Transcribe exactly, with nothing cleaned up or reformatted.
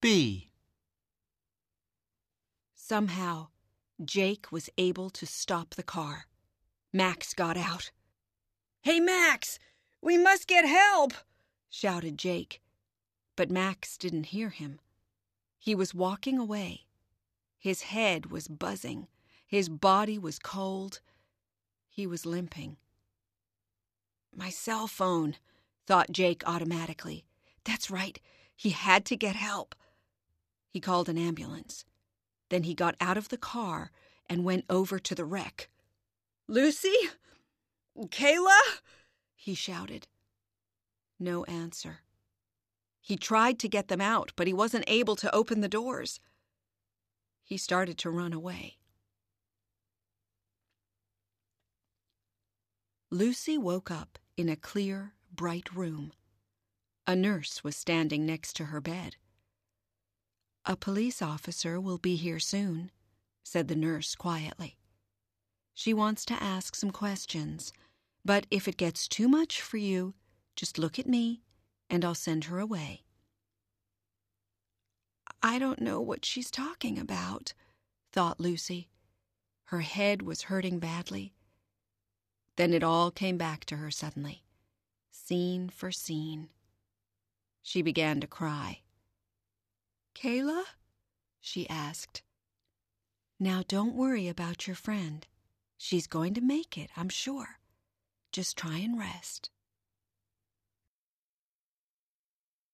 B. Somehow, Jake was able to stop the car. Max got out. "Hey, Max! We must get help!" shouted Jake. But Max didn't hear him. He was walking away. His head was buzzing. His body was cold. He was limping. My cell phone, thought Jake automatically. That's right, he had to get help. He called an ambulance. Then he got out of the car and went over to the wreck. "Lucy? Kayla?" he shouted. No answer. He tried to get them out, but he wasn't able to open the doors. He started to run away. Lucy woke up in a clear, bright room. A nurse was standing next to her bed. "A police officer will be here soon," said the nurse quietly. "She wants to ask some questions, but if it gets too much for you, just look at me and I'll send her away." "I don't know what she's talking about," thought Lucy. Her head was hurting badly. Then it all came back to her suddenly, scene for scene. She began to cry. "Kayla?" she asked. "Now don't worry about your friend. She's going to make it, I'm sure. Just try and rest."